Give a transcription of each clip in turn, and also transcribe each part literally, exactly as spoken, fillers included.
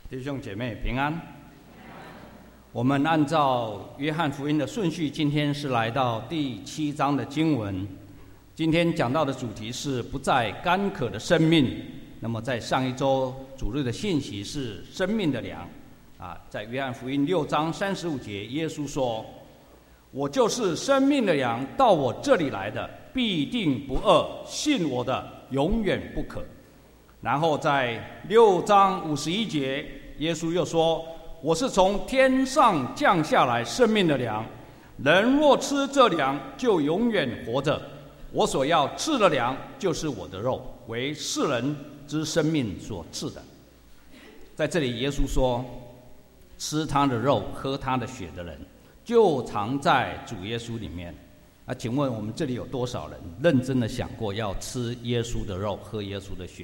弟兄姐妹平安。我们按照约翰福音的顺序，今天是来到第七章的经文。今天讲到的主题是不再干渴的生命。那么在上一周主日的信息是生命的粮啊，在约翰福音六章三十五节，耶稣说：“我就是生命的粮，到我这里来的必定不饿，信我的永远不渴。”然后在六章五十一节，耶稣又说：“我是从天上降下来生命的粮，人若吃这粮，就永远活着。我所要赐的粮，就是我的肉，为世人之生命所赐的。”在这里，耶稣说：“吃他的肉、喝他的血的人，就藏在主耶稣里面。”那请问我们这里有多少人认真的想过要吃耶稣的肉、喝耶稣的血？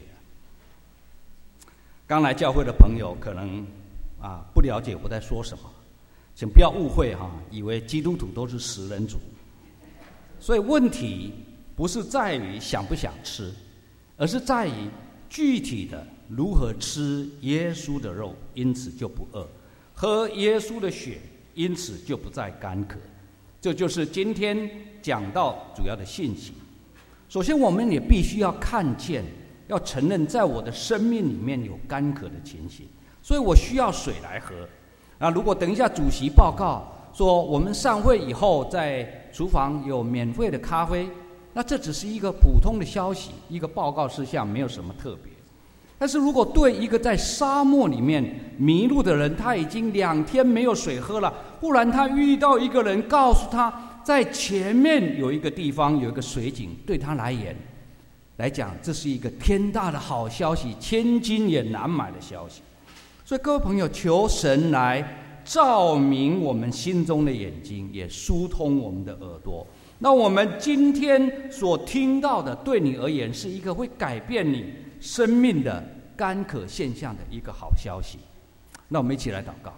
刚来教会的朋友可能啊不了解我在说什么，请不要误会哈，以为基督徒都是食人族。所以问题不是在于想不想吃，而是在于具体的如何吃耶稣的肉，因此就不饿；喝耶稣的血，因此就不再干渴。这就是今天讲到主要的信息。首先，我们也必须要看见。要承认，在我的生命里面有干渴的情形，所以我需要水来喝。啊，如果等一下主席报告说我们散会以后在厨房有免费的咖啡，那这只是一个普通的消息，一个报告事项，没有什么特别。但是如果对一个在沙漠里面迷路的人，他已经两天没有水喝了，忽然他遇到一个人告诉他，在前面有一个地方有一个水井，对他来言来讲，这是一个天大的好消息，千金也难买的消息。所以各位朋友，求神来照明我们心中的眼睛，也疏通我们的耳朵。那我们今天所听到的，对你而言是一个会改变你生命的干渴现象的一个好消息。那我们一起来祷告。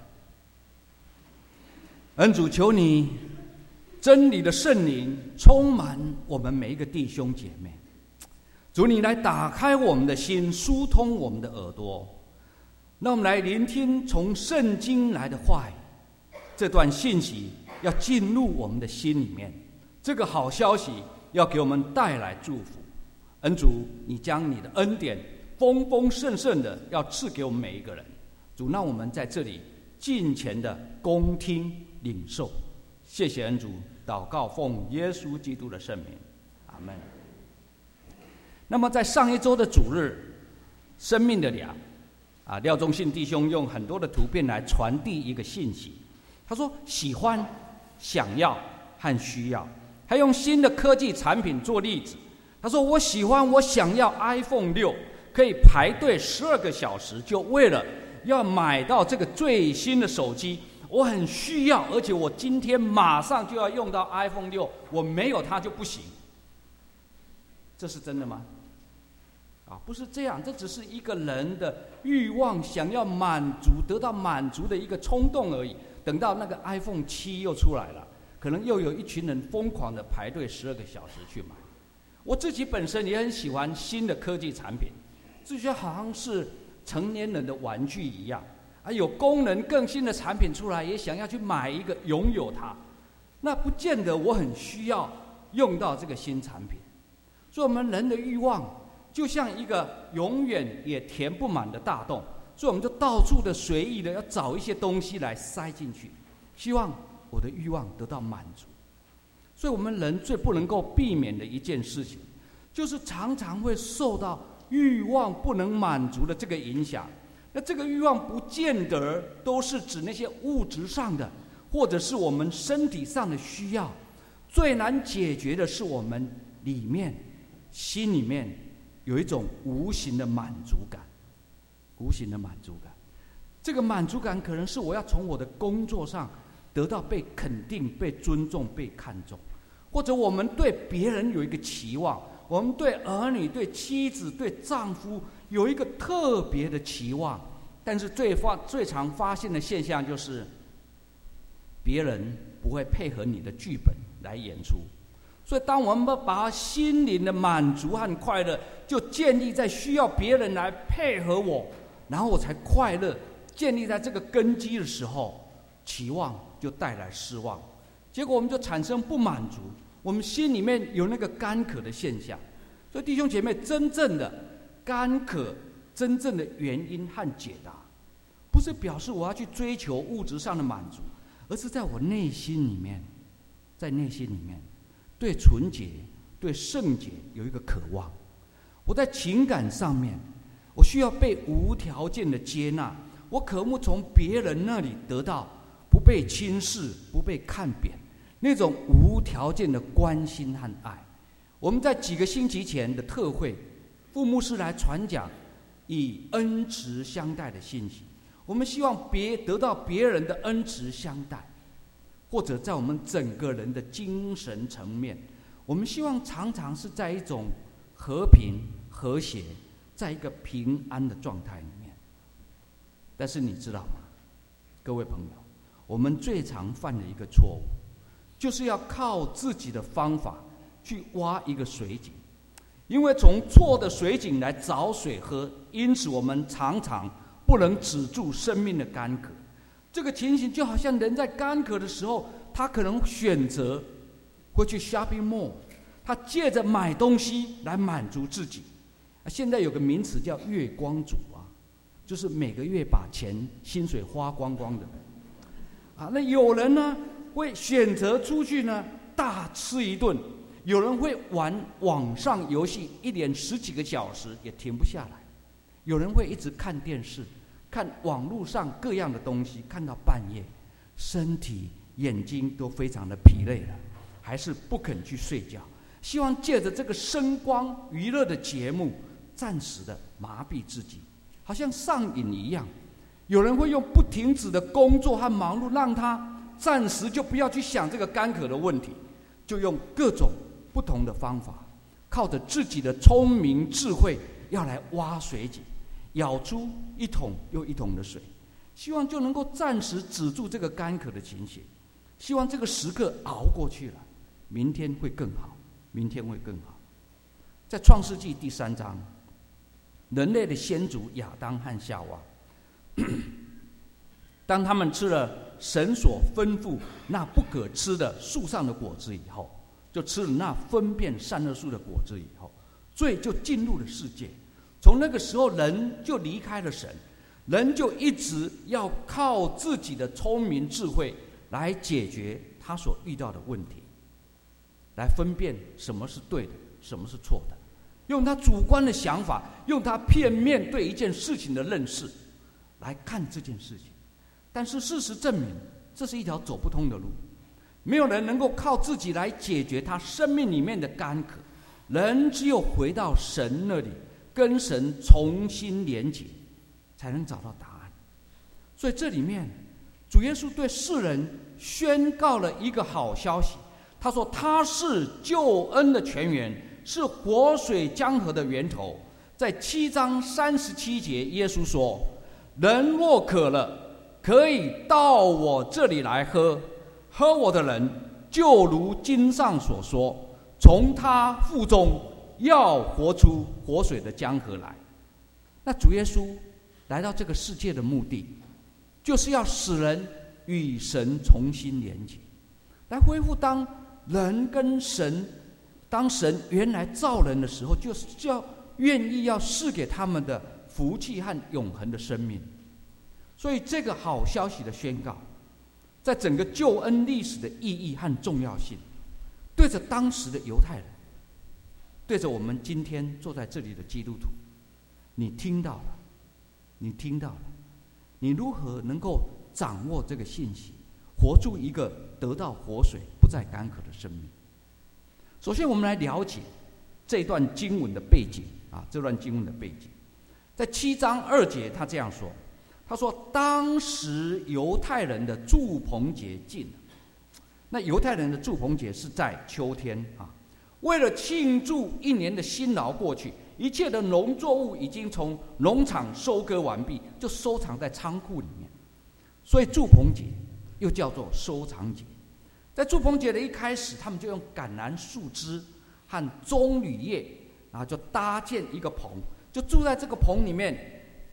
恩主，求你真理的圣灵充满我们每一个弟兄姐妹。主，你来打开我们的心，疏通我们的耳朵，让我们来聆听从圣经来的话语。这段信息要进入我们的心里面，这个好消息要给我们带来祝福。恩主，你将你的恩典丰丰盛盛的要赐给我们每一个人。主，让我们在这里尽情的恭听领受。谢谢恩主，祷告奉耶稣基督的圣名，阿们。那么在上一周的主日，生命的粮啊，廖忠信弟兄用很多的图片来传递一个信息。他说喜欢、想要和需要，还用新的科技产品做例子。他说我喜欢，我想要 iPhone 六，可以排队十二个小时，就为了要买到这个最新的手机。我很需要，而且我今天马上就要用到 iPhone 六，我没有它就不行。这是真的吗？啊，不是这样，这只是一个人的欲望，想要满足、得到满足的一个冲动而已。等到那个 iPhone 七又出来了，可能又有一群人疯狂的排队十二个小时去买。我自己本身也很喜欢新的科技产品，这就好像是成年人的玩具一样，啊，有功能更新的产品出来，也想要去买一个，拥有它。那不见得我很需要用到这个新产品。所以我们人的欲望就像一个永远也填不满的大洞，所以我们就到处的随意的要找一些东西来塞进去，希望我的欲望得到满足。所以我们人最不能够避免的一件事情，就是常常会受到欲望不能满足的这个影响。那这个欲望不见得都是指那些物质上的，或者是我们身体上的需要。最难解决的是我们里面心里面有一种无形的满足感，无形的满足感。这个满足感可能是我要从我的工作上得到被肯定、被尊重、被看重，或者我们对别人有一个期望，我们对儿女、对妻子、对丈夫有一个特别的期望。但是最发最常发现的现象就是，别人不会配合你的剧本来演出。所以当我们把心灵的满足和快乐就建立在需要别人来配合我，然后我才快乐， 建立在这个根基的时候，期望就带来失望，结果我们就产生不满足，我们心里面有那个干渴的现象。所以弟兄姐妹，真正的干渴，真正的原因和解答，不是表示我要去追求物质上的满足，而是在我内心里面，在内心里面对纯洁、对圣洁有一个渴望。我在情感上面，我需要被无条件的接纳，我渴慕从别人那里得到不被轻视、不被看扁，那种无条件的关心和爱。我们在几个星期前的特会，副牧师来传讲以恩慈相待的信息。我们希望别得到别人的恩慈相待，或者在我们整个人的精神层面，我们希望常常是在一种和平、和谐，在一个平安的状态里面。但是你知道吗，各位朋友，我们最常犯的一个错误，就是要靠自己的方法去挖一个水井，因为从错的水井来找水喝，因此我们常常不能止住生命的干渴。这个情形就好像人在干渴的时候，他可能选择会去 shopping mall， 他借着买东西来满足自己。现在有个名词叫月光族啊，就是每个月把钱薪水花光光的啊。那有人呢会选择出去呢大吃一顿，有人会玩网上游戏，一连十几个小时也停不下来，有人会一直看电视，看网络上各样的东西，看到半夜，身体眼睛都非常的疲累了，还是不肯去睡觉，希望借着这个声光娱乐的节目暂时的麻痹自己，好像上瘾一样。有人会用不停止的工作和忙碌，让他暂时就不要去想这个干渴的问题，就用各种不同的方法，靠着自己的聪明智慧要来挖水井，舀出一桶又一桶的水，希望就能够暂时止住这个干渴的情形，希望这个时刻熬过去了，明天会更好，明天会更好。在创世纪第三章，人类的先祖亚当和夏娃，当他们吃了神所吩咐那不可吃的树上的果子以后，就吃了那分辨善恶树的果子以后，罪就进入了世界。从那个时候，人就离开了神，人就一直要靠自己的聪明智慧来解决他所遇到的问题，来分辨什么是对的，什么是错的，用他主观的想法，用他片面对一件事情的认识来看这件事情。但是事实证明，这是一条走不通的路，没有人能够靠自己来解决他生命里面的干渴，人只有回到神那里，跟神重新连结，才能找到答案。所以这里面主耶稣对世人宣告了一个好消息，他说他是救恩的泉源，是活水江河的源头。在七章三十七节，耶稣说，人若渴了，可以到我这里来喝，喝我的人就如经上所说，从他腹中要活出活水的江河来。那主耶稣来到这个世界的目的，就是要使人与神重新连结，来恢复当人跟神，当神原来造人的时候，就是要愿意要赐给他们的福气和永恒的生命。所以这个好消息的宣告，在整个救恩历史的意义和重要性，对着当时的犹太人，对着我们今天坐在这里的基督徒，你听到了，你听到了，你如何能够掌握这个信息，活出一个得到活水、不再干渴的生命？首先，我们来了解这段经文的背景啊，这段经文的背景，在七章二节，他这样说。他说，当时犹太人的住棚节近了。那犹太人的住棚节是在秋天啊，为了庆祝一年的辛劳过去，一切的农作物已经从农场收割完毕，就收藏在仓库里面，所以住棚节又叫做收藏节。在住棚节的一开始，他们就用橄榄树枝和棕榈叶，然后就搭建一个棚，就住在这个棚里面，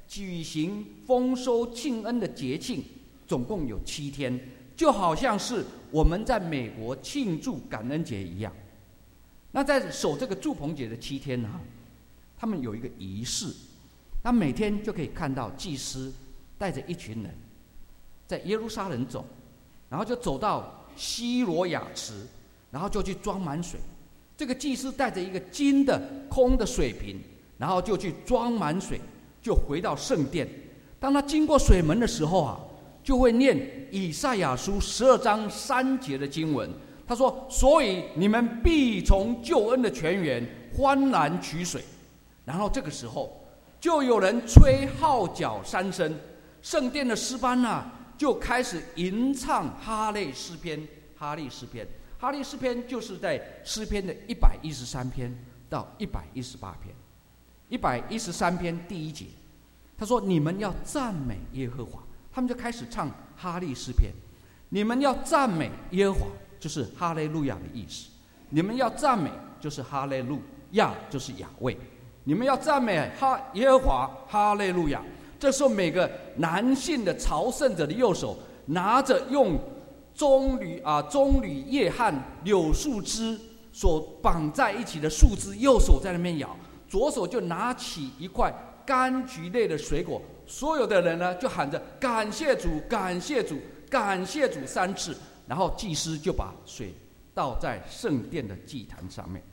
举行丰收庆恩的节庆，总共有七天，就好像是我们在美国庆祝感恩节一样。那在守这个住棚节的七天呢，他们有一个仪式，那每天就可以看到祭司带着一群人在耶路撒冷走，然后就走到西罗亚池，然后就去装满水。这个祭司带着一个金的空的水瓶，然后就去装满水，就回到圣殿。当他经过水门的时候啊，就会念以赛亚书十二章三节的经文。他说：“所以你们必从救恩的泉源欢然取水。”然后这个时候，就有人吹号角三声，圣殿的诗班啊，就开始吟唱哈类诗篇。哈利诗篇，哈利诗篇就是在诗篇的一百一十三篇到一百一十八篇。一百一十三篇第一节，他说：“你们要赞美耶和华。”他们就开始唱哈利诗篇。你们要赞美耶和华，就是哈利路亚的意思。你们要赞美，就是哈利路亚，就是亚卫。你们要赞美哈耶和华，哈利路亚。这时候，每个男性的朝圣者的右手拿着用棕榈啊棕榈叶和柳树枝所绑在一起的树枝，右手在那边摇，左手就拿起一块柑橘类的水果。所有的人呢，就喊着感谢主，感谢主，感谢主三次，然后祭司就把水倒在圣殿的祭坛上面。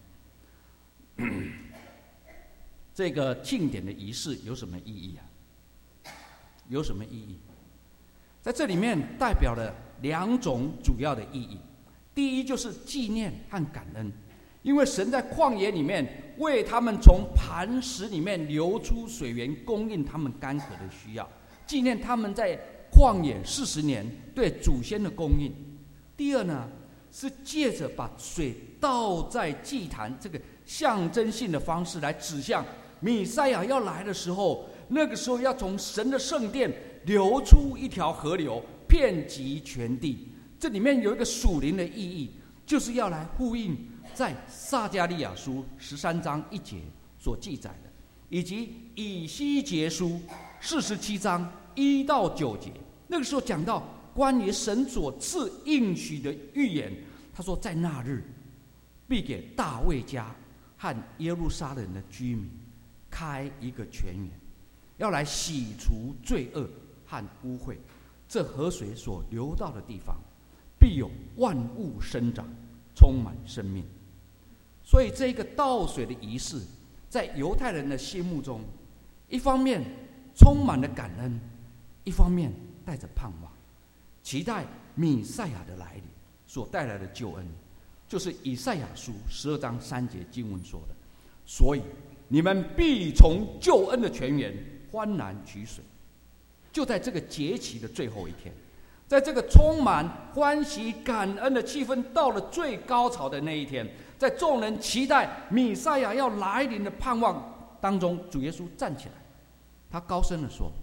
这个庆典的仪式有什么意义啊？有什么意义？在这里面代表了两种主要的意义。第一就是纪念和感恩，因为神在旷野里面为他们从磐石里面流出水源，供应他们干渴的需要，纪念他们在旷野四十年对祖先的供应。第二呢，是借着把水倒在祭坛这个象征性的方式来指向弥赛亚要来的时候，那个时候要从神的圣殿流出一条河流，遍及全地。这里面有一个属灵的意义，就是要来呼应在撒迦利亚书十三章一节所记载的，以及以西结书四十七章一到九节。那个时候讲到关于神所赐应许的预言，他说：“在那日，必给大卫家和耶路撒冷的居民开一个泉源，要来洗除罪恶和污秽。这河水所流到的地方，必有万物生长，充满生命。”所以这个倒水的仪式，在犹太人的心目中，一方面充满了感恩，一方面带着盼望，期待弥赛亚的来临所带来的救恩，就是以赛亚书十二章三节经文说的：“所以你们必从救恩的泉源欢然取水。”就在这个节期的最后一天，在这个充满欢喜感恩的气氛到了最高潮的那一天，在众人期待弥赛亚要来临的盼望当中，主耶稣站起来，他高声地说：“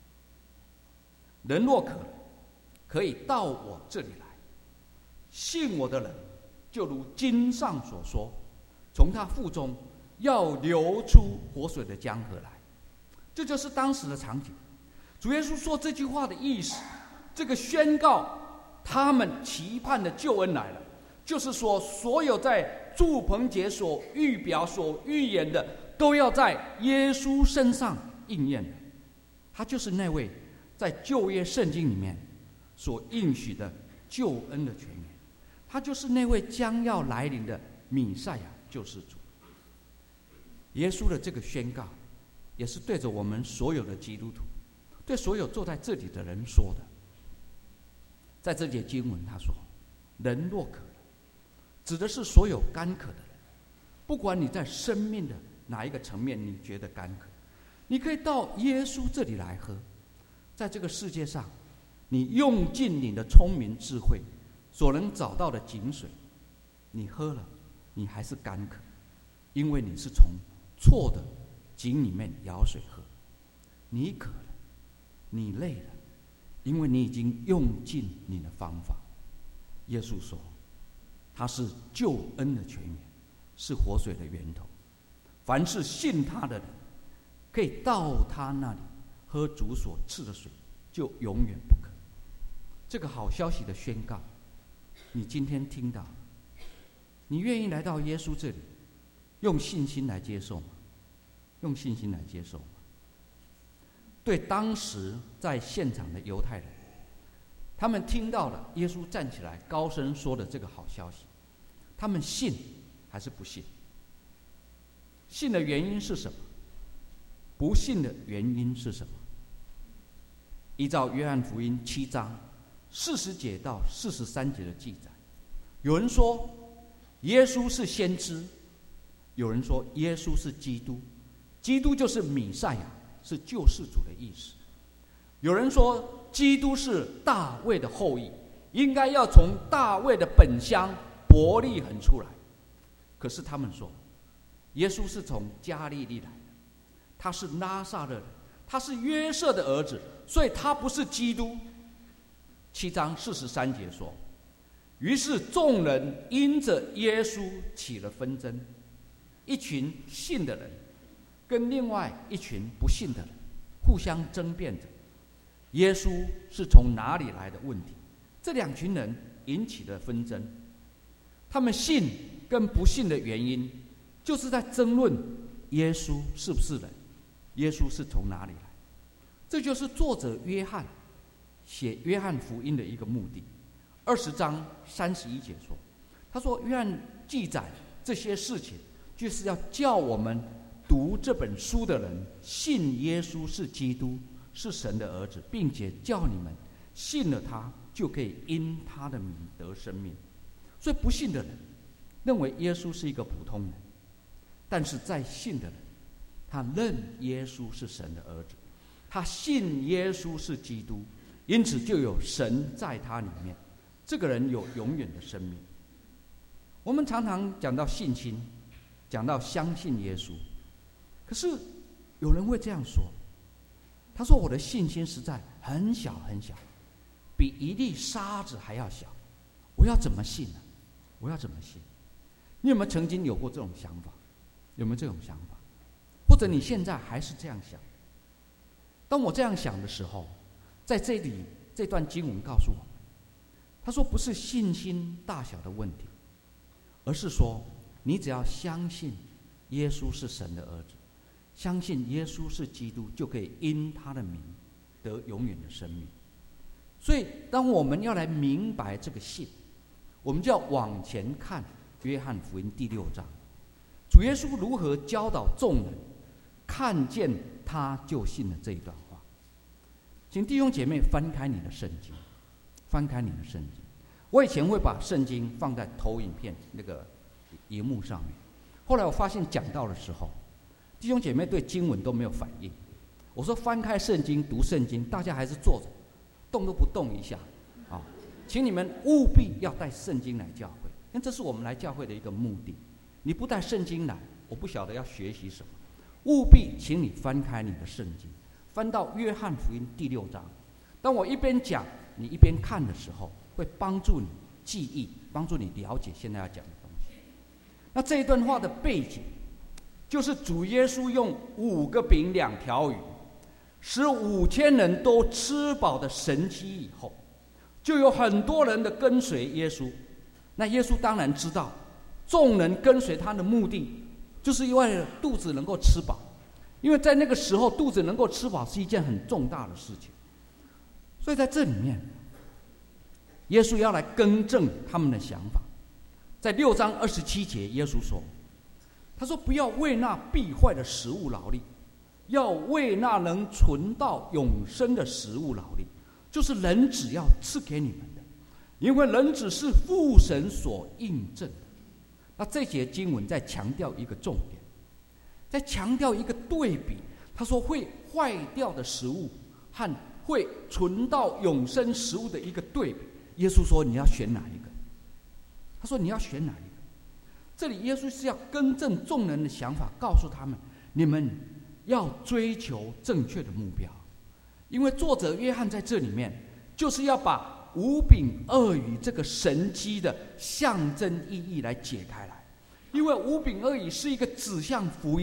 人若渴了，可以到我这里来，信我的人，就如经上所说，从他腹中要流出活水的江河来。”这就是当时的场景。主耶稣说这句话的意思，这个宣告他们期盼的救恩来了，就是说，所有在住棚节所预表、所预言的，都要在耶稣身上应验的。他就是那位在旧约圣经里面所应许的救恩的泉源，他就是那位将要来临的弥赛亚救世主。耶稣的这个宣告，也是对着我们所有的基督徒，对所有坐在这里的人说的。在这节经文他说：“人若渴了”，指的是所有干渴的人，不管你在生命的哪一个层面你觉得干渴，你可以到耶稣这里来喝。在这个世界上，你用尽你的聪明智慧所能找到的井水，你喝了，你还是干渴，因为你是从错的井里面舀水喝。你渴了，你累了，因为你已经用尽你的方法。耶稣说，他是救恩的泉源，是活水的源头。凡是信他的人，可以到他那里喝主所赐的水，就永远不渴。这个好消息的宣告，你今天听到，你愿意来到耶稣这里，用信心来接受吗？用信心来接受吗？对当时在现场的犹太人，他们听到了耶稣站起来高声说的这个好消息，他们信还是不信？信的原因是什么？不信的原因是什么？依照约翰福音七章四十节到四十三节的记载，有人说耶稣是先知，有人说耶稣是基督，基督就是弥赛亚，是救世主的意思。有人说基督是大卫的后裔，应该要从大卫的本乡伯利恒出来。可是他们说耶稣是从加利利来的，他是拿撒勒人，他是约瑟的儿子，所以他不是基督。七章四十三节说，于是众人因着耶稣起了纷争，一群信的人跟另外一群不信的人互相争辩着耶稣是从哪里来的问题。这两群人引起了纷争，他们信跟不信的原因就是在争论耶稣是不是人，耶稣是从哪里来。这就是作者约翰写约翰福音的一个目的。二十章三十一节说，他说约翰记载这些事情，就是要叫我们读这本书的人信耶稣是基督，是神的儿子，并且叫你们信了他，就可以因他的名得生命。所以不信的人认为耶稣是一个普通人，但是在信的人，他认耶稣是神的儿子，他信耶稣是基督，因此就有神在他里面，这个人有永远的生命。我们常常讲到信心，讲到相信耶稣，可是有人会这样说，他说我的信心实在很小很小，比一粒沙子还要小，我要怎么信呢？我要怎么信？你有没有曾经有过这种想法？有没有这种想法？或者你现在还是这样想？当我这样想的时候，在这里这段经文告诉我们，他说不是信心大小的问题，而是说你只要相信耶稣是神的儿子，相信耶稣是基督，就可以因他的名得永远的生命。所以当我们要来明白这个信，我们就要往前看约翰福音第六章，主耶稣如何教导众人看见他就信了这一段话。请弟兄姐妹翻开你的圣经，翻开你的圣经。我以前会把圣经放在投影片那个荧幕上面，后来我发现讲道的时候，弟兄姐妹对经文都没有反应。我说翻开圣经读圣经，大家还是坐着，动都不动一下啊！请你们务必要带圣经来教会，因为这是我们来教会的一个目的。你不带圣经来，我不晓得要学习什么。务必请你翻开你的圣经，翻到约翰福音第六章。当我一边讲你一边看的时候，会帮助你记忆，帮助你了解现在要讲的东西。那这一段话的背景，就是主耶稣用五个饼两条鱼，使五千人都吃饱的神迹以后，就有很多人的跟随耶稣。那耶稣当然知道，众人跟随他的目的，就是因为肚子能够吃饱。因为在那个时候，肚子能够吃饱是一件很重大的事情。所以在这里面，耶稣要来更正他们的想法。在六章二十七节，耶稣说：“他说不要为那必坏的食物劳力，要为那能存到永生的食物劳力，就是人子要赐给你们的，因为人子是父神所印证的。”那这节经文在强调一个重点，在强调一个对比。他说会坏掉的食物和会存到永生食物的一个对比。耶稣说你要选哪一个？他说你要选哪一个？这里耶稣是要更正众人的想法，告诉他们你们要追求正确的目标。因为作者约翰在这里面就是要把五饼二鱼这个神迹的象征意义来解开来。因为五饼二鱼是一个指向福音，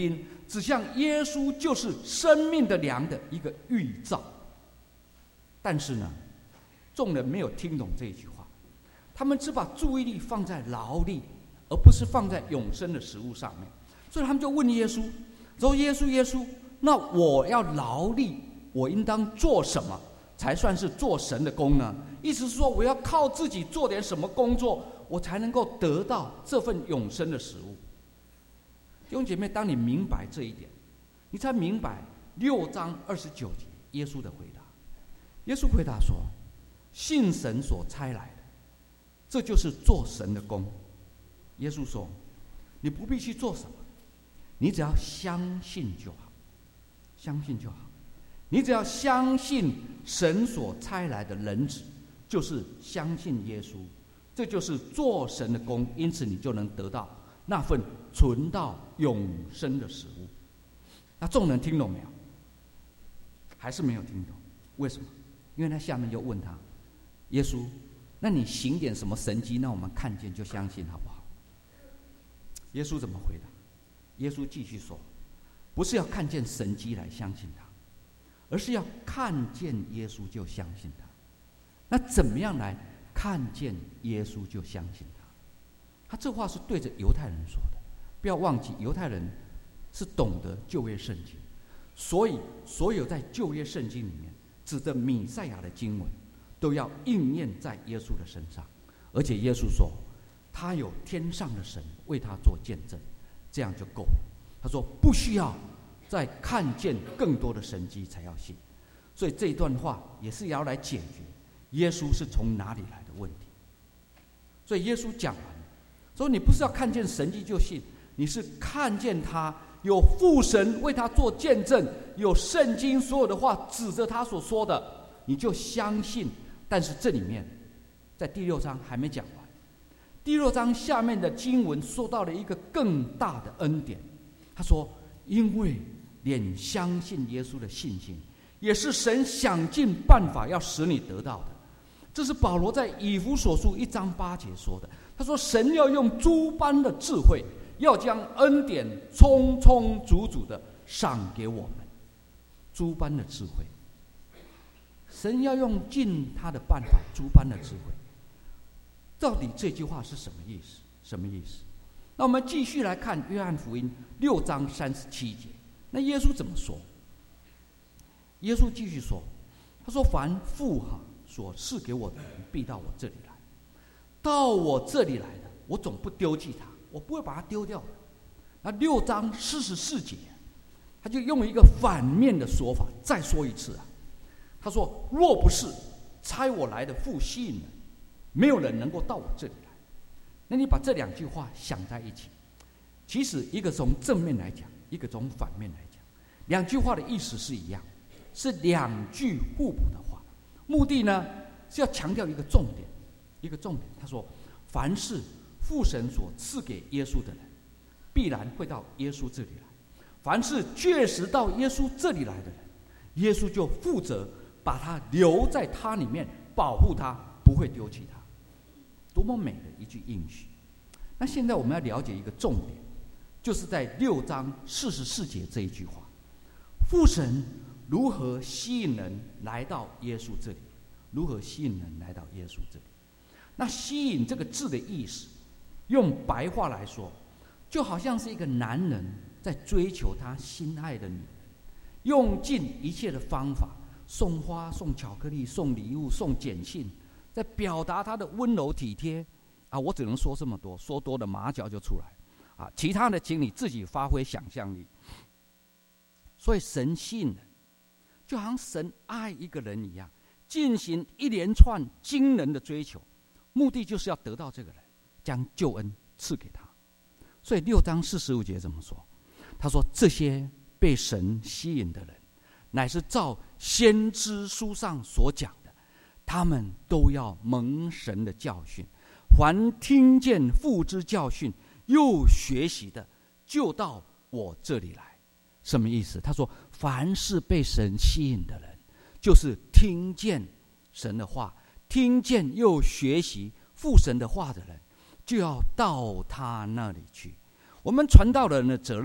指向耶稣就是生命的粮的一个预兆。但是呢，众人没有听懂这一句话，他们只把注意力放在劳力，而不是放在永生的食物上面。所以他们就问耶稣说：“耶稣，耶稣，那我要劳力，我应当做什么才算是做神的工呢？”意思是说，我要靠自己做点什么工作，我才能够得到这份永生的食物。弟兄姐妹，当你明白这一点，你才明白六章二十九节耶稣的回答。耶稣回答说：“信神所差来的，这就是做神的工。”耶稣说：“你不必去做什么，你只要相信就好，相信就好。你只要相信神所差来的人子，就是相信耶稣，这就是做神的工。因此，你就能得到那份存到永生的食物。”那众人听懂没有？还是没有听懂？为什么？因为他下面就问他：“耶稣，那你行点什么神迹，让我们看见就相信，好不好？”耶稣怎么回答？耶稣继续说：“不是要看见神迹来相信他，而是要看见耶稣就相信他。那怎么样来看见耶稣就相信他？”他这话是对着犹太人说的。不要忘记，犹太人是懂得旧约圣经，所以所有在旧约圣经里面指着弥赛亚的经文，都要应验在耶稣的身上。而且耶稣说，他有天上的神为他做见证，这样就够了。他说不需要再看见更多的神迹才要信。所以这一段话也是要来解决耶稣是从哪里来的问题。所以耶稣讲完说，你不是要看见神迹就信，你是看见他有父神为他做见证，有圣经所有的话指着他所说的，你就相信。但是这里面在第六章还没讲完，第六章下面的经文说到了一个更大的恩典。他说，因为连相信耶稣的信心，也是神想尽办法要使你得到的。这是保罗在以弗所书一章八节说的。他说，神要用诸般的智慧，要将恩典充充足足的赏给我们。诸般的智慧，神要用尽他的办法，诸般的智慧。到底这句话是什么意思？什么意思？那我们继续来看约翰福音六章三十七节。那耶稣怎么说？耶稣继续说，他说，凡父哈所赐给我的人，必到我这里来。到我这里来的，我总不丢弃他，我不会把他丢掉的。那六章四十四节，他就用一个反面的说法，再说一次啊。他说，若不是差我来的父吸引人，没有人能够到我这里来。那你把这两句话想在一起，其实一个从正面来讲，一个从反面来讲，两句话的意思是一样，是两句互补的话。目的呢是要强调一个重点，一个重点。他说，凡是父神所赐给耶稣的人，必然会到耶稣这里来。凡是确实到耶稣这里来的人，耶稣就负责把他留在他里面，保护他，不会丢弃他。多么美的一句应许！那现在我们要了解一个重点，就是在六章四十四节这一句话：父神如何吸引人来到耶稣这里？如何吸引人来到耶稣这里？那吸引这个字的意思，用白话来说，就好像是一个男人在追求他心爱的女人，用尽一切的方法，送花、送巧克力、送礼物、送简信，在表达他的温柔体贴啊！我只能说这么多，说多的马脚就出来啊！其他的请你自己发挥想象力。所以神吸引人，就好像神爱一个人一样，进行一连串惊人的追求，目的就是要得到这个人，将救恩赐给他。所以六章四十五节怎么说？他说，这些被神吸引的人，乃是照先知书上所讲的，他们都要蒙神的教训。凡听见父之教训又学习的，就到我这里来。什么意思？他说，凡是被神吸引的人，就是听见神的话，听见又学习父神的话的人，就要到他那里去。我们传道人的责任，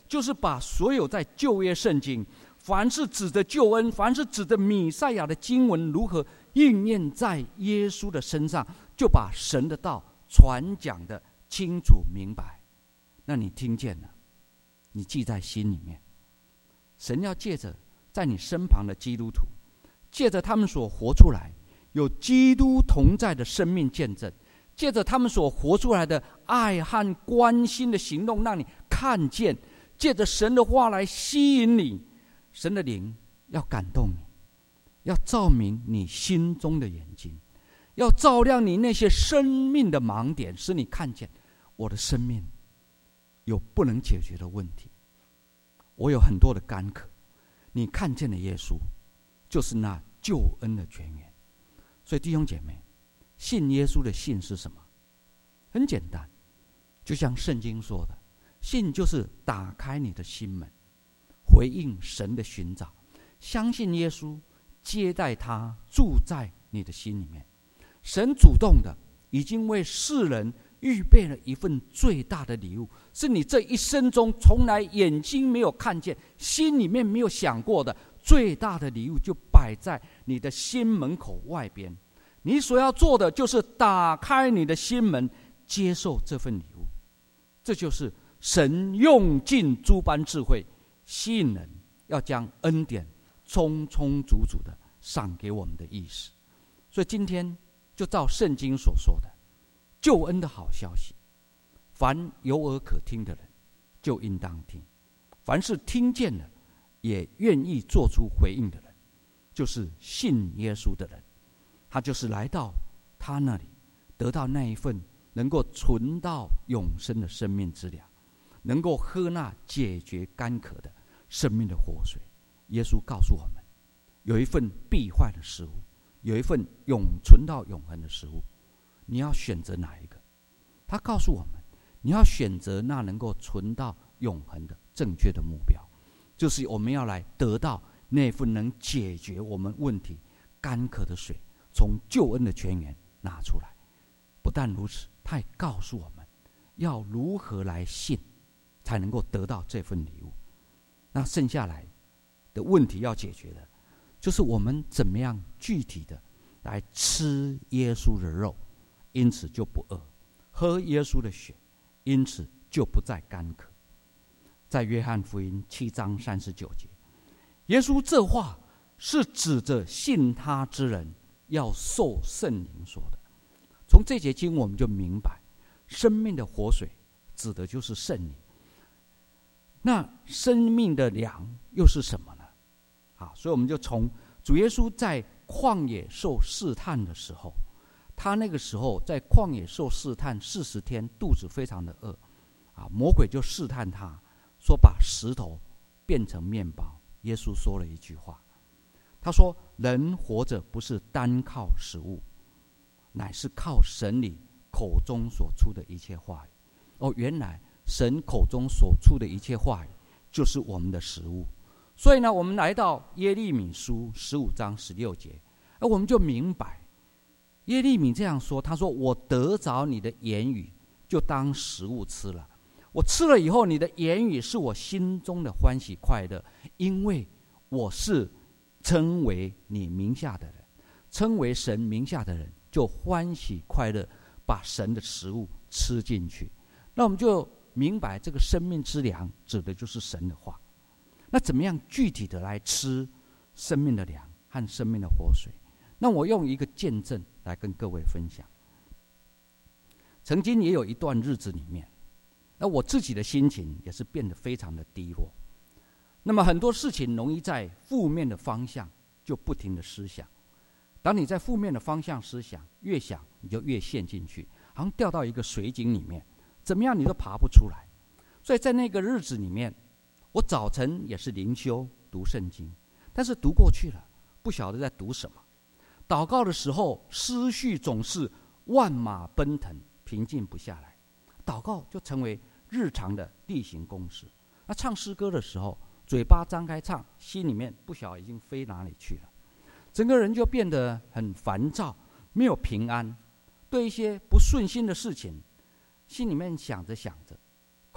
就是把所有在旧约圣经，凡是指着救恩，凡是指着弥赛亚的经文如何应验在耶稣的身上，就把神的道传讲的清楚明白。那你听见了，你记在心里面。神要借着在你身旁的基督徒，借着他们所活出来有基督同在的生命见证，借着他们所活出来的爱和关心的行动，让你看见，借着神的话来吸引你。神的灵要感动你，要照明你心中的眼睛，要照亮你那些生命的盲点，使你看见我的生命有不能解决的问题，我有很多的干渴。你看见的耶稣就是那救恩的泉源。所以弟兄姐妹，信耶稣的信是什么？很简单，就像圣经说的，信就是打开你的心门，回应神的寻找，相信耶稣，接待他住在你的心里面。神主动的已经为世人预备了一份最大的礼物，是你这一生中从来眼睛没有看见，心里面没有想过的最大的礼物，就摆在你的心门口外边。你所要做的就是打开你的心门，接受这份礼物。这就是神用尽诸般智慧吸引人，要将恩典充充足足的赏给我们的意思。所以今天就照圣经所说的救恩的好消息，凡有耳可听的人就应当听，凡是听见了也愿意做出回应的人，就是信耶稣的人。他就是来到他那里，得到那一份能够存到永生的生命之粮，能够喝那解决干渴的生命的活水。耶稣告诉我们，有一份必坏的食物，有一份永存到永恒的食物，你要选择哪一个？他告诉我们，你要选择那能够存到永恒的正确的目标，就是我们要来得到那份能解决我们问题干渴的水，从救恩的泉源拿出来。不但如此，他也告诉我们要如何来信，才能够得到这份礼物。那剩下来的问题要解决的，就是我们怎么样具体的来吃耶稣的肉，因此就不饿；喝耶稣的血，因此就不再干渴。在约翰福音七章三十九节，耶稣这话是指着信他之人要受圣灵说的。从这节经我们就明白，生命的活水指的就是圣灵。那生命的粮又是什么呢？好，所以我们就从主耶稣在旷野受试探的时候，他那个时候在旷野受试探四十天，肚子非常的饿啊，魔鬼就试探他说，把石头变成面包。耶稣说了一句话，他说，人活着不是单靠食物，乃是靠神里口中所出的一切话语。哦，原来神口中所出的一切话语就是我们的食物。所以呢，我们来到耶利米书十五章十六节，而我们就明白耶利米这样说，他说，我得着你的言语，就当食物吃了。我吃了以后，你的言语是我心中的欢喜快乐，因为我是称为你名下的人，称为神名下的人就欢喜快乐，把神的食物吃进去。那我们就明白，这个生命之粮指的就是神的话。那怎么样具体的来吃生命的粮和生命的活水？那我用一个见证来跟各位分享。曾经也有一段日子里面，那我自己的心情也是变得非常的低落。那么很多事情容易在负面的方向就不停的思想。当你在负面的方向思想，越想你就越陷进去，好像掉到一个水井里面，怎么样你都爬不出来。所以在那个日子里面，我早晨也是灵修读圣经，但是读过去了，不晓得在读什么。祷告的时候，思绪总是万马奔腾，平静不下来。祷告就成为日常的例行公事。那唱诗歌的时候，嘴巴张开唱，心里面不晓得已经飞哪里去了。整个人就变得很烦躁，没有平安。对一些不顺心的事情，心里面想着想着，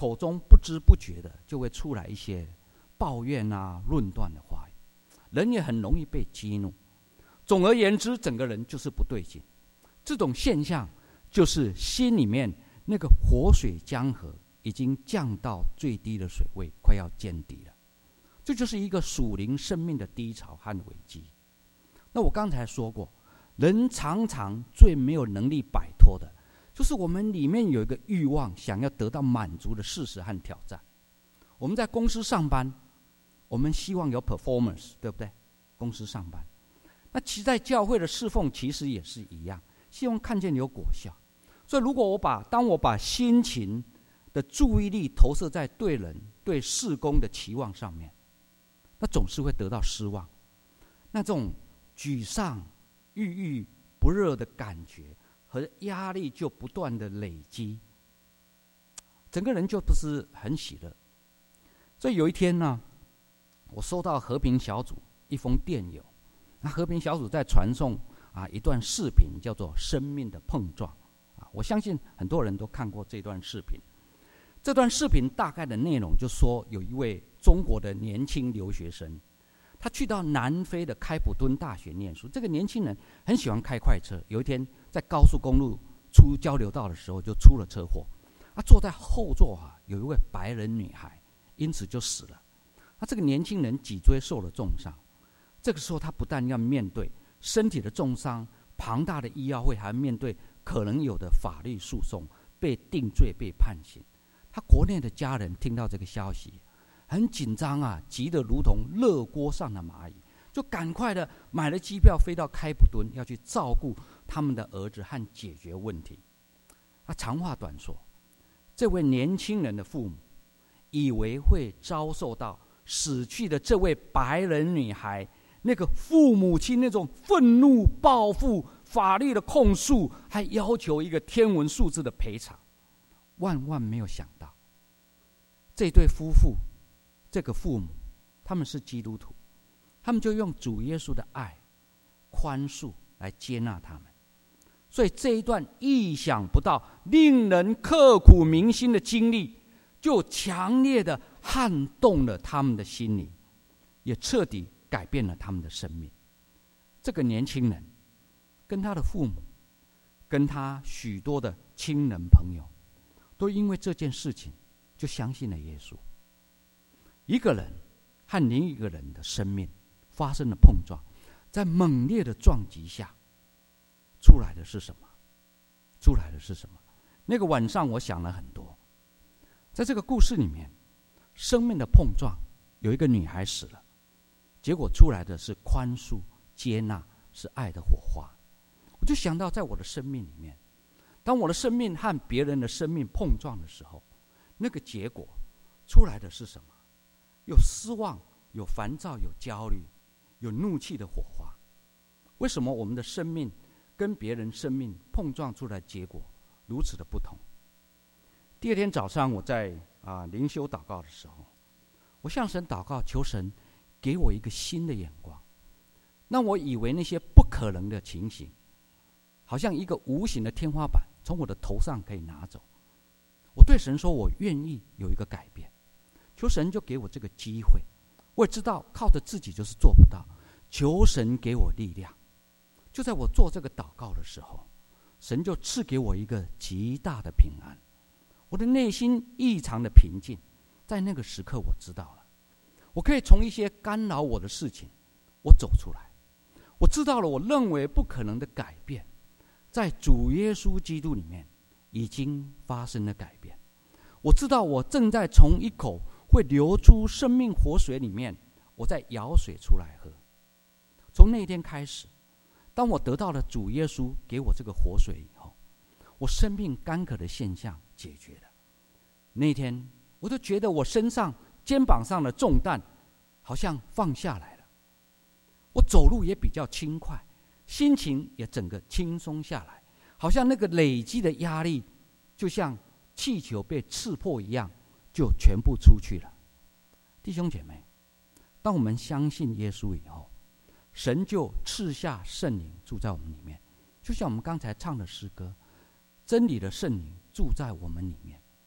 口中不知不觉的就会出来一些抱怨啊、论断的话语，人也很容易被激怒。总而言之，整个人就是不对劲。这种现象就是心里面那个活水江河已经降到最低的水位，快要见底了。这就是一个属灵生命的低潮和危机。那我刚才说过，人常常最没有能力摆脱的，就是我们里面有一个欲望，想要得到满足的事实和挑战。我们在公司上班，我们希望有 performance， 对不对？公司上班，那其实在教会的侍奉其实也是一样，希望看见有果效。所以如果我把当我把心情的注意力投射在对人对事工的期望上面，那总是会得到失望。那这种沮丧、郁郁不乐的感觉和压力就不断的累积，整个人就不是很喜乐。所以有一天呢，我收到和平小组一封电邮，那和平小组在传送啊一段视频，叫做《生命的碰撞》啊，我相信很多人都看过这段视频。这段视频大概的内容就说，有一位中国的年轻留学生，他去到南非的开普敦大学念书。这个年轻人很喜欢开快车，有一天在高速公路出交流道的时候就出了车祸。他坐在后座啊，有一位白人女孩，因此就死了。那这个年轻人脊椎受了重伤，这个时候他不但要面对身体的重伤、庞大的医药费，还要面对可能有的法律诉讼、被定罪、被判刑。他国内的家人听到这个消息，很紧张啊，急得如同热锅上的蚂蚁，就赶快的买了机票飞到开普敦，要去照顾他们的儿子和解决问题。那长话短说，这位年轻人的父母以为会遭受到死去的这位白人女孩那个父母亲那种愤怒、报复、法律的控诉，还要求一个天文数字的赔偿。万万没有想到，这对夫妇，这个父母，他们是基督徒，他们就用主耶稣的爱、宽恕来接纳他们。所以这一段意想不到、令人刻骨铭心的经历，就强烈的撼动了他们的心灵，也彻底改变了他们的生命。这个年轻人跟他的父母，跟他许多的亲人朋友，都因为这件事情就相信了耶稣。一个人和另一个人的生命发生了碰撞，在猛烈的撞击下，出来的是什么？出来的是什么？那个晚上我想了很多。在这个故事里面，生命的碰撞，有一个女孩死了，结果出来的是宽恕、接纳，是爱的火花。我就想到在我的生命里面，当我的生命和别人的生命碰撞的时候，那个结果出来的是什么？有失望，有烦躁，有焦虑，有怒气的火花。为什么我们的生命跟别人生命碰撞出来的结果如此的不同？第二天早上，我在啊灵修祷告的时候，我向神祷告，求神给我一个新的眼光。那我以为那些不可能的情形，好像一个无形的天花板，从我的头上可以拿走。我对神说，我愿意有一个改变，求神就给我这个机会。我也知道靠着自己就是做不到，求神给我力量。就在我做这个祷告的时候，神就赐给我一个极大的平安，我的内心异常的平静。在那个时刻我知道了，我可以从一些干扰我的事情我走出来。我知道了我认为不可能的改变，在主耶稣基督里面已经发生了改变。我知道我正在从一口会流出生命活水里面，我在舀水出来喝。从那天开始，当我得到了主耶稣给我这个活水以后，我生命干渴的现象解决了。那天我就觉得我身上肩膀上的重担好像放下来了，我走路也比较轻快，心情也整个轻松下来，好像那个累积的压力就像气球被刺破一样，就全部出去了。弟兄姐妹，当我们相信耶稣以后，神就赐下圣灵住在我们里面，就像我们刚才唱的诗歌，真理的圣灵住在我们里面。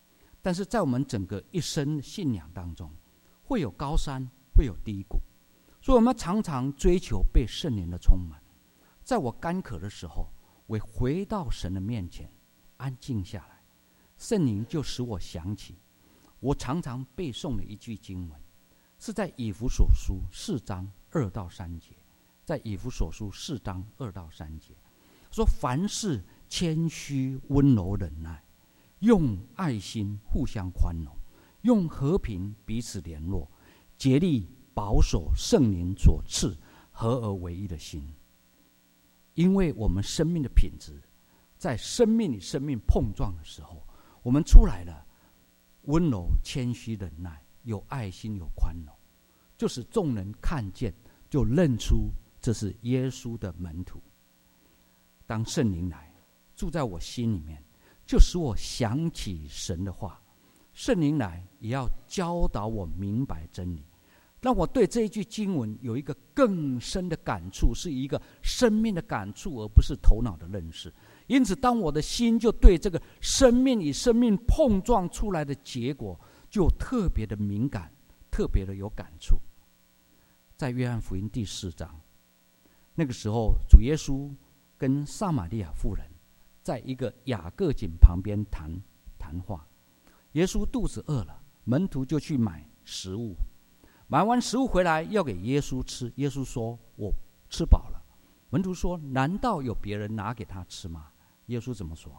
但是在我们整个一生信仰当中，会有高山，会有低谷，所以我们常常追求被圣灵的充满。在我干渴的时候，我回到神的面前，安静下来，圣灵就使我想起我常常背诵的一句经文，是在以弗所书四章二到三节。在以弗所书四章二到三节说，凡事谦虚温柔忍耐，用爱心互相宽容，用和平彼此联络，竭力保守圣灵所赐合而为一的心。因为我们生命的品质在生命与生命碰撞的时候，我们出来了温柔谦虚忍耐，有爱心有宽容，就使众人看见，就认出这是耶稣的门徒。当圣灵来住在我心里面，就使我想起神的话。圣灵来也要教导我明白真理，让我对这一句经文有一个更深的感触，是一个生命的感触，而不是头脑的认识。因此当我的心就对这个生命与生命碰撞出来的结果就特别的敏感，特别的有感触。在约翰福音第四章，那个时候主耶稣跟撒玛利亚妇人在一个雅各井旁边谈谈话。耶稣肚子饿了，门徒就去买食物，买完食物回来要给耶稣吃。耶稣说，我吃饱了。门徒说，难道有别人拿给他吃吗？耶稣怎么说？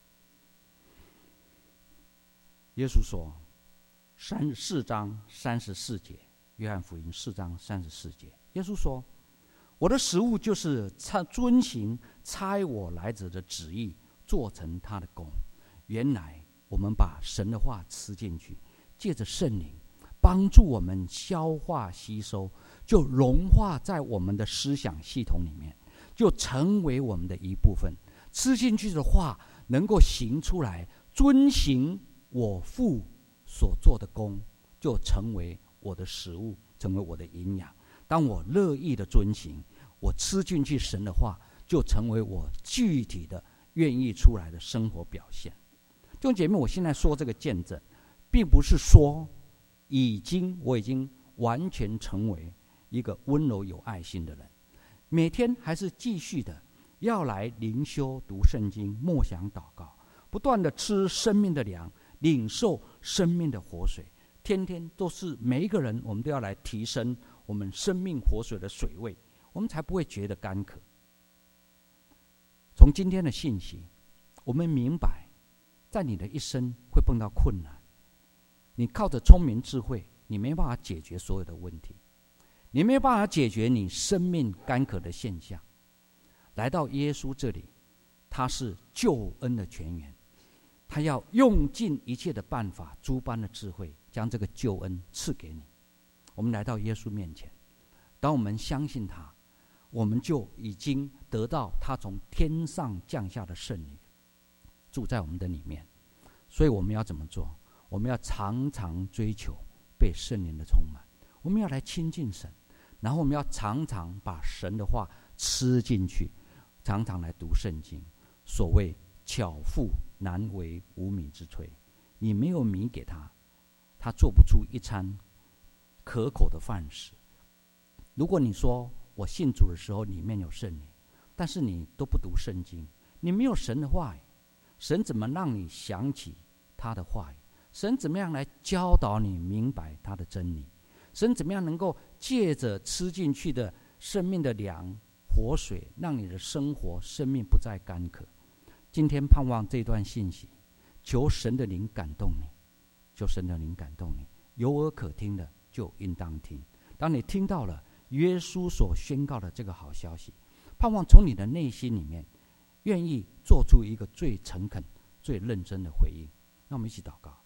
耶稣说，三四章三十四节，约翰福音四章三十四节，耶稣说，我的食物就是遵行差我来者的旨意，做成他的功。原来我们把神的话吃进去，借着圣灵帮助我们消化吸收，就融化在我们的思想系统里面，就成为我们的一部分。吃进去的话能够行出来，遵行我父所做的功，就成为我的食物，成为我的营养。当我乐意的遵行，我吃进去神的话，就成为我具体的愿意出来的生活表现。弟兄姐妹，我现在说这个见证，并不是说已经我已经完全成为一个温柔有爱心的人，每天还是继续的要来灵修、读圣经、默想、祷告，不断的吃生命的粮，领受生命的活水。天天都是每一个人，我们都要来提升我们生命活水的水位，我们才不会觉得干渴。从今天的信息，我们明白，在你的一生会碰到困难，你靠着聪明智慧，你没办法解决所有的问题，你没有办法解决你生命干渴的现象。来到耶稣这里，他是救恩的泉源，他要用尽一切的办法，诸般的智慧，将这个救恩赐给你。我们来到耶稣面前，当我们相信他，我们就已经得到他从天上降下的圣灵住在我们的里面。所以我们要怎么做？我们要常常追求被圣灵的充满，我们要来亲近神，然后我们要常常把神的话吃进去，常常来读圣经。所谓巧妇难为无米之炊，你没有米给他，他做不出一餐可口的饭食。如果你说我信主的时候里面有圣灵，但是你都不读圣经，你没有神的话语，神怎么让你想起他的话语？神怎么样来教导你明白他的真理？神怎么样能够借着吃进去的生命的粮活水，让你的生活生命不再干渴？今天盼望这段信息，求神的灵感动你，求神的灵感动你，有耳可听的就应当听。当你听到了耶稣所宣告的这个好消息，盼望从你的内心里面愿意做出一个最诚恳最认真的回应。让我们一起祷告。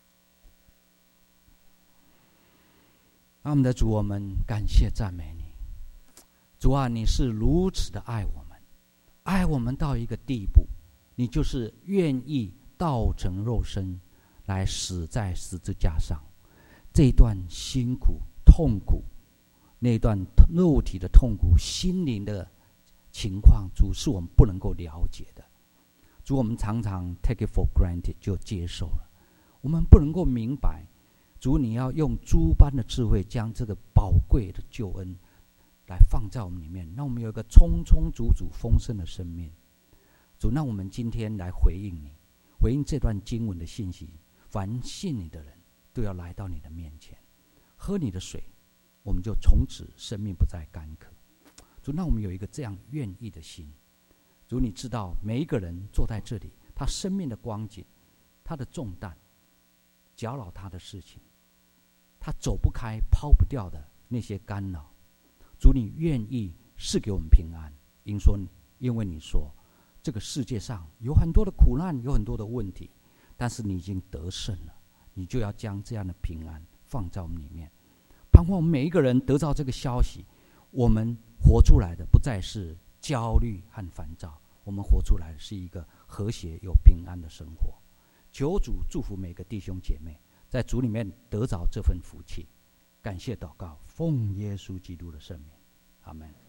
阿们的主，我们感谢赞美你。主啊，你是如此的爱我们，爱我们到一个地步，你就是愿意道成肉身来死在十字架上。这段辛苦痛苦，那段肉体的痛苦，心灵的情况，主是我们不能够了解的。主，我们常常 take it for granted 就接受了， 我们不能够明白，主你要用诸般的智慧，将这个宝贵的救恩来放在我们里面，让我们有一个充充足足丰盛的生命。主，让我们今天来回应你，回应这段经文的信息。凡信你的人都要来到你的面前，喝你的水，我们就从此生命不再干渴。主，让我们有一个这样愿意的心。主，你知道每一个人坐在这里，他生命的光景，他的重担搅扰他的事情，他走不开抛不掉的那些干扰。主，你愿意赐给我们平安，因说因为你说这个世界上有很多的苦难，有很多的问题，但是你已经得胜了，你就要将这样的平安放在我们里面。盼望我们每一个人得到这个消息，我们活出来的不再是焦虑和烦躁，我们活出来的是一个和谐有平安的生活。求主祝福每个弟兄姐妹在主里面得着这份福气。感谢祷告，奉耶稣基督的圣名，阿们。